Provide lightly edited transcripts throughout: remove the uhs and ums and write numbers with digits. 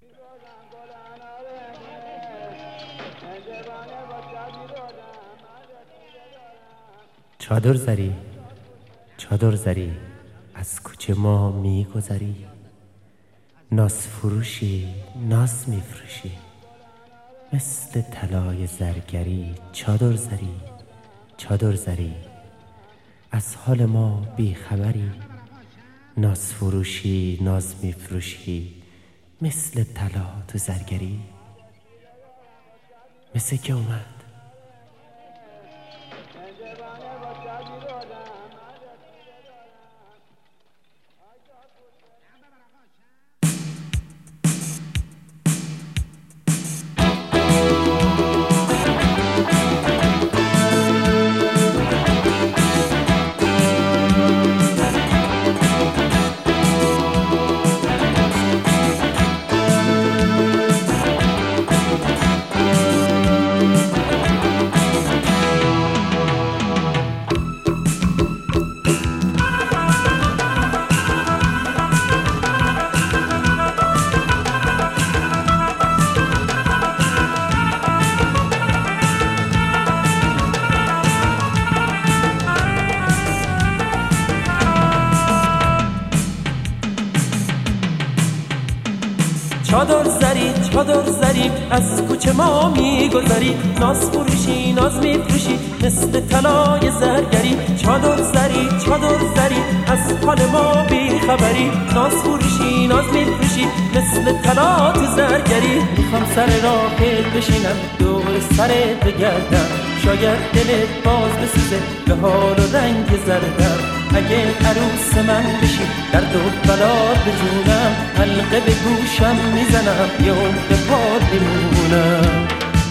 چادر زری چادر زری از کوچه ما میگذری، ناز فروشی ناز میفروشی مثل طلای زرگری. چادر زری چادر زری از حال ما بیخبری، ناز فروشی ناز میفروشی مثل طلا تو زرگری. مثل که اومد چادر زری از کوچه ما میگذری، ناز فروشی ناز میفروشی مثل طلای زرگری. چادر زری از حال ما بیخبری، ناز فروشی ناز میفروشی مثل طلا تو زرگری. میخوام سر راهت بشینم دور سرت بگردم، شاید دلت باز بسوزه به حال و رنگ زردم. اگه عروس من بشی درد و بلات به جونم، حلقه به گوشم میزنم یا به پات میمونم.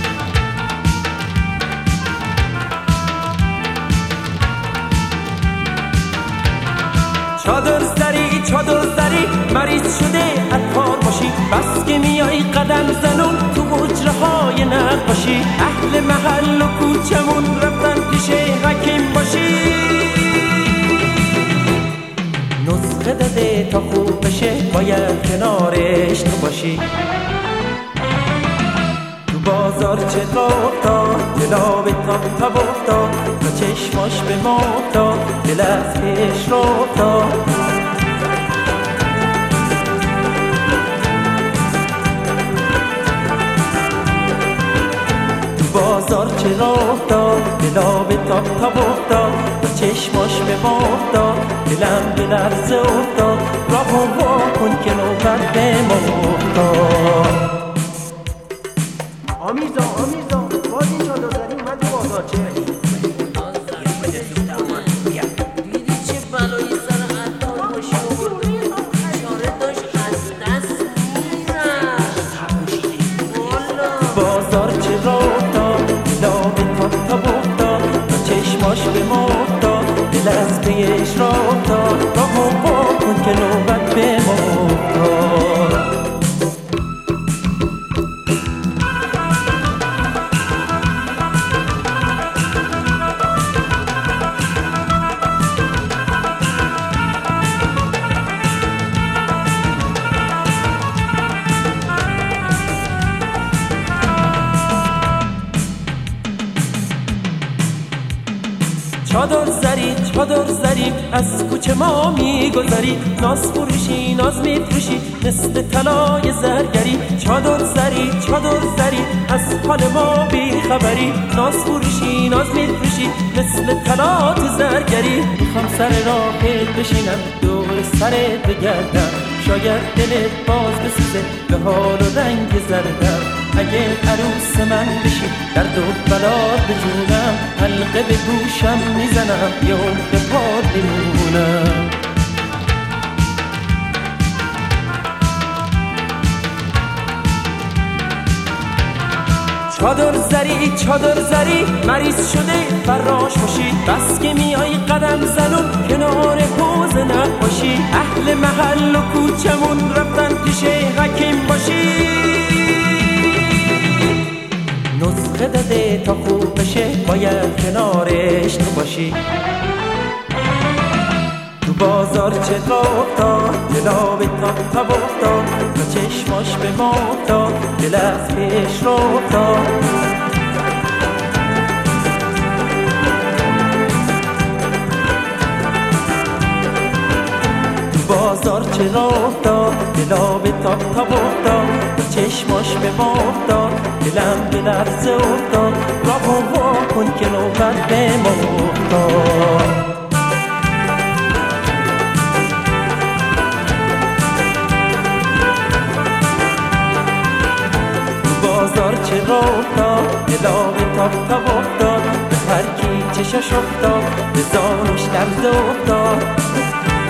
چادر زری مریض شده عطار باشی، بس که میای قدم زنون تو حجره های نقاشی. اهل محل و کوچمون رفتن پیش حکیم باشی، نسخه داده تا خوب بشه باید کنارش تو باشی. تو بازار چه افتاد دلا به تاب افتاد، تا چشماش به ما افتاد دل از پیش رو افتاد. تو بازار چه راه افتاد دلا به تاب افتاد، تا چشماش به ما افتاد دلم به لرزه افتاد. راهو وا کن که نوبت به ما افتاد. آمیزا باز این چادر زدی من تو بازار چه؟ دیدی چه بلایی سر عطار باشی آورده، اشاره داشت از دست میرفت. بازار چه راه افتاد دلا به تاب افتاد، تا چشماش به ما افتاد دل از پیش را افتاد. راهو وا کن که نوبت به ما افتاد. چادر زری از کوچه ما میگذری، ناز فروشی ناز میفروشی مثل طلای زرگری. چادر زری از حال ما بیخبری، ناز فروشی ناز میفروشی مثل طلا تو زرگری. میخوام سر راهت بشینم دور سرت بگردم، شاید دلت باز بسوزه به حال و رنگ زردم. اگه عروس من بشی درد و بلات به جونم، حلقه به گوشم میزنم یا به پات میمونم. چادر زری مریض شده فراش باشی، بس که میای قدم زنون کنار حوض نقاشی. اهل محل و کوچمون رفتن پیش حکیم باشی، نسخه داده تا خوب بشه باید کنارش تو باشی. تو بازار چه را افتاد دلا به تاب تاب افتاد تا چشماش به ما افتاد دل از پیش را افتاد بازار چه را افتاد دلا به تاب تاب افتاد تا چشماش به ما افتاد دلم به لرزه افتاد راه و وا کن که نوبت به ما افتاد بازار چه را افتاد دلا به تاب تاب افتاد به هر کی چشش افتاد به زانش لرزه افتاد